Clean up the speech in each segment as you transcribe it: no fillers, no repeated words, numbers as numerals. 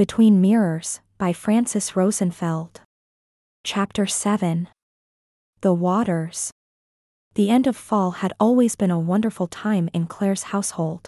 Between Mirrors, by Frances Rosenfeld. Chapter 7. The Waters. The end of fall had always been a wonderful time in Claire's household.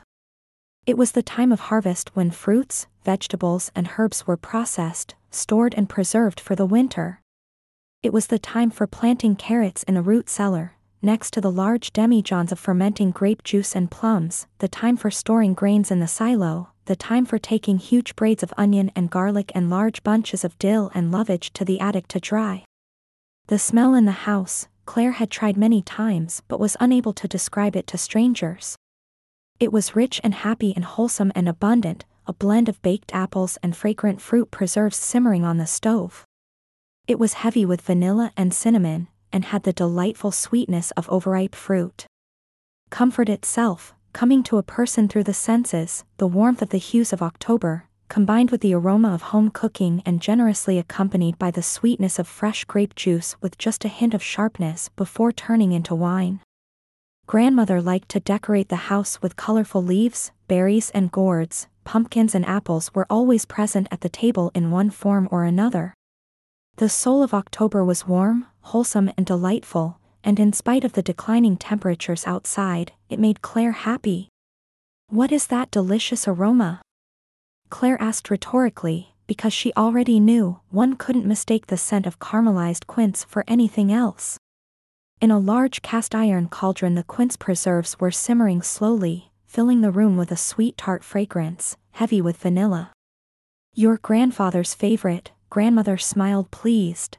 It was the time of harvest when fruits, vegetables, and herbs were processed, stored and preserved for the winter. It was the time for planting carrots in a root cellar, next to the large demijohns of fermenting grape juice and plums, the time for storing grains in the silo, the time for taking huge braids of onion and garlic and large bunches of dill and lovage to the attic to dry. The smell in the house, Claire had tried many times but was unable to describe it to strangers. It was rich and happy and wholesome and abundant, a blend of baked apples and fragrant fruit preserves simmering on the stove. It was heavy with vanilla and cinnamon, and had the delightful sweetness of overripe fruit. Comfort itself, coming to a person through the senses, the warmth of the hues of October, combined with the aroma of home cooking and generously accompanied by the sweetness of fresh grape juice with just a hint of sharpness before turning into wine. Grandmother liked to decorate the house with colorful leaves, berries and gourds. Pumpkins and apples were always present at the table in one form or another. The soul of October was warm, wholesome and delightful, and in spite of the declining temperatures outside, it made Claire happy. "What is that delicious aroma?" Claire asked rhetorically, because she already knew one couldn't mistake the scent of caramelized quince for anything else. In a large cast-iron cauldron the quince preserves were simmering slowly, filling the room with a sweet tart fragrance, heavy with vanilla. "Your grandfather's favorite," Grandmother smiled pleased.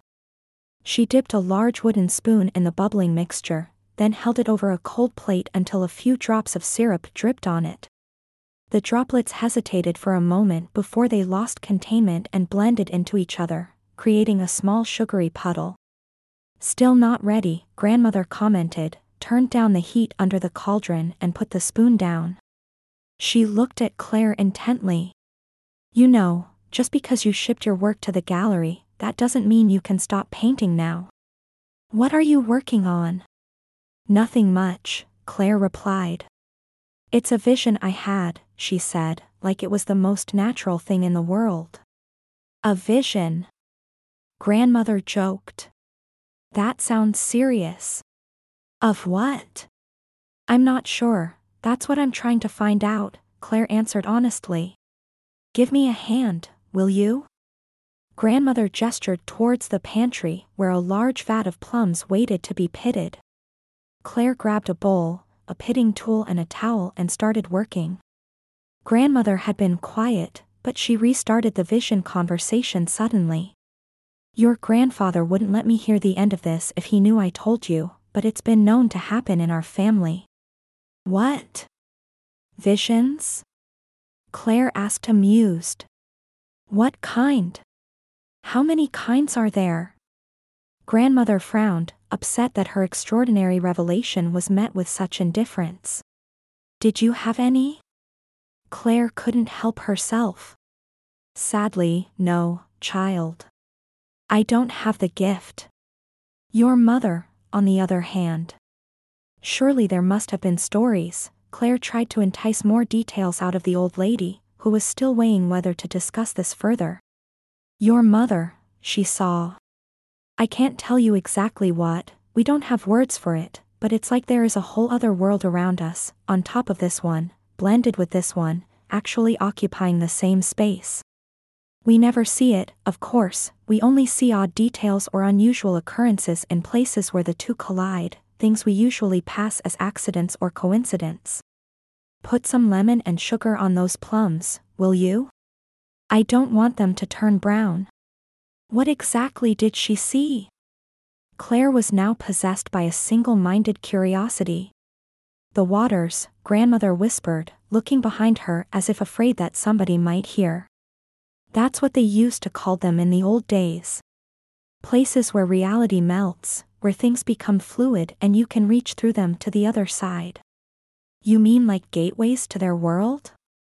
She dipped a large wooden spoon in the bubbling mixture, then held it over a cold plate until a few drops of syrup dripped on it. The droplets hesitated for a moment before they lost containment and blended into each other, creating a small sugary puddle. "Still not ready," Grandmother commented, turned down the heat under the cauldron and put the spoon down. She looked at Claire intently. "You know, just because you shipped your work to the gallery, that doesn't mean you can stop painting now. What are you working on?" "Nothing much," Claire replied. "It's a vision I had," she said, like it was the most natural thing in the world. "A vision?" Grandmother joked. "That sounds serious." "Of what?" "I'm not sure, that's what I'm trying to find out," Claire answered honestly. "Give me a hand, will you?" Grandmother gestured towards the pantry where a large vat of plums waited to be pitted. Claire grabbed a bowl, a pitting tool and a towel and started working. Grandmother had been quiet, but she restarted the vision conversation suddenly. "Your grandfather wouldn't let me hear the end of this if he knew I told you, but it's been known to happen in our family." "What? Visions?" Claire asked amused. "What kind? How many kinds are there?" Grandmother frowned, upset that her extraordinary revelation was met with such indifference. "Did you have any?" Claire couldn't help herself. "Sadly, no, child. I don't have the gift. Your mother, on the other hand." Surely there must have been stories. Claire tried to entice more details out of the old lady, who was still weighing whether to discuss this further. "Your mother," she saw. "I can't tell you exactly what, we don't have words for it, but it's like there is a whole other world around us, on top of this one, blended with this one, actually occupying the same space. We never see it, of course, we only see odd details or unusual occurrences in places where the two collide, things we usually pass as accidents or coincidence. Put some lemon and sugar on those plums, will you? I don't want them to turn brown." What exactly did she see? Claire was now possessed by a single-minded curiosity. "The Waters," Grandmother whispered, looking behind her as if afraid that somebody might hear. "That's what they used to call them in the old days. Places where reality melts, where things become fluid and you can reach through them to the other side." "You mean like gateways to their world?"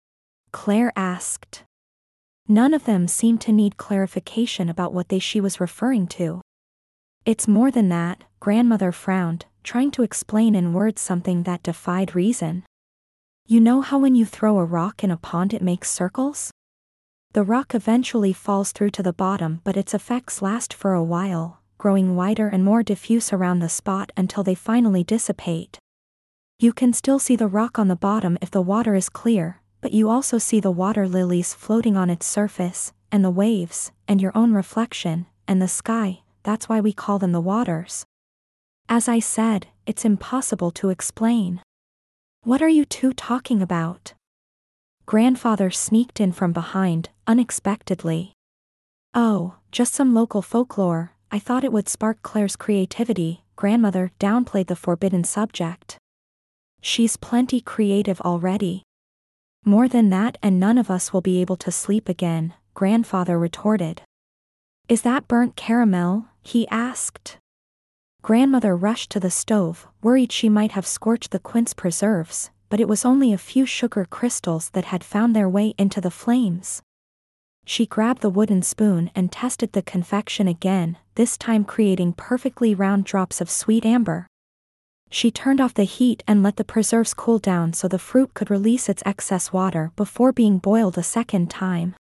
Claire asked. None of them seemed to need clarification about what she was referring to. "It's more than that," Grandmother frowned, trying to explain in words something that defied reason. "You know how when you throw a rock in a pond it makes circles? The rock eventually falls through to the bottom, but its effects last for a while, growing wider and more diffuse around the spot until they finally dissipate. You can still see the rock on the bottom if the water is clear, but you also see the water lilies floating on its surface, and the waves, and your own reflection, and the sky. That's why we call them the waters. As I said, it's impossible to explain. What are you two talking about? Grandfather sneaked in from behind, unexpectedly. Oh, just some local folklore. I thought it would spark Claire's creativity. Grandmother downplayed the forbidden subject. She's plenty creative already. More than that, and none of us will be able to sleep again, Grandfather retorted. Is that burnt caramel? He asked. Grandmother rushed to the stove, worried she might have scorched the quince preserves, but it was only a few sugar crystals that had found their way into the flames. She grabbed the wooden spoon and tested the confection again, this time creating perfectly round drops of sweet amber. She turned off the heat and let the preserves cool down so the fruit could release its excess water before being boiled a second time.